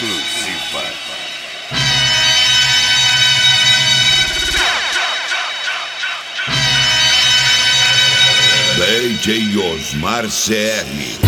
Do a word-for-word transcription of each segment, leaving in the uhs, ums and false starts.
exclusiva. D J Osmar C R.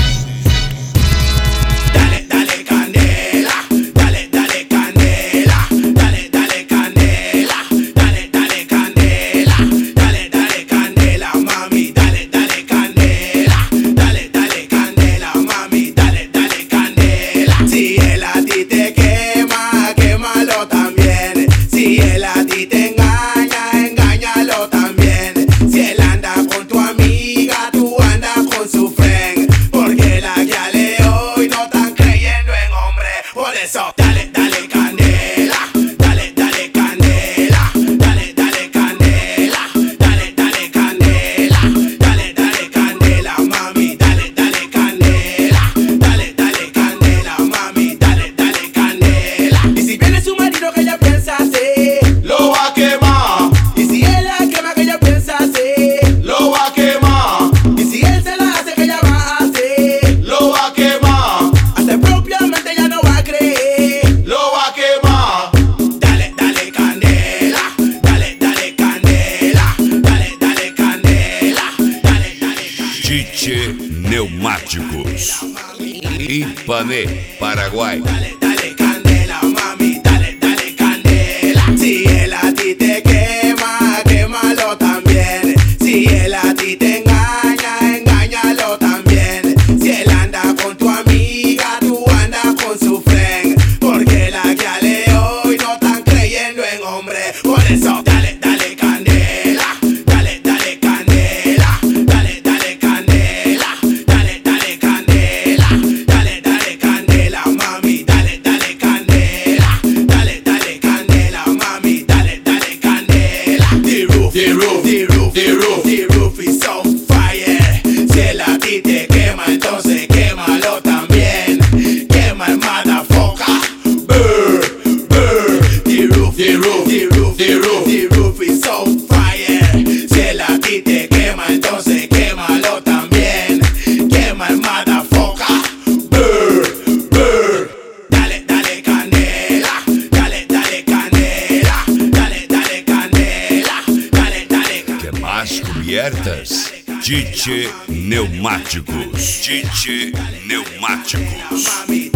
Dale, dale candela, dale, dale candela, dale, dale candela, dale, dale candela, dale, dale candela, mami, dale, dale candela, dale, dale candela, mami, dale, dale candela. Y si viene su marido que ella piensa hacer, lo va a quemar. Y si él la quema que ella piensa hacer, lo va a quemar. Y si él se la hace que ella va a hacer, lo va a quemar. hasta propiamente ella no va a creer. Chiche Neumáticos, Ipanema, Paraguay. Dale, dale candela, mami, dale, dale candela. Si él a ti te quema, quémalo también. Si él a ti te engaña, engáñalo también. Si él anda con tu amiga, tú andas con su friend. Porque la que ale hoy no están creyendo en hombre. Por eso, dale, dale candela, dale, dale candela, dale, dale candela, dale, dale candela, dale, dale candela, mami, dale, dale candela, dale, dale candela, mami, dale, dale candela. The roof, the roof, the roof, the roof, the roof is on fire. Si el a ti te quema, entonces quémalo también. Quema el motherfucker. Burn, burn. The roof, the roof, the roof, the roof, the roof is on fire. Si el a ti te quema, entonces quémalo también. Quema el motherfucker. Burn, burn. Dale, dale candela, dale, dale candela, dale, dale candela, dale, dale candela. Que más cubiertas, Chiche Neumáticos, Chiche Neumáticos. Mami,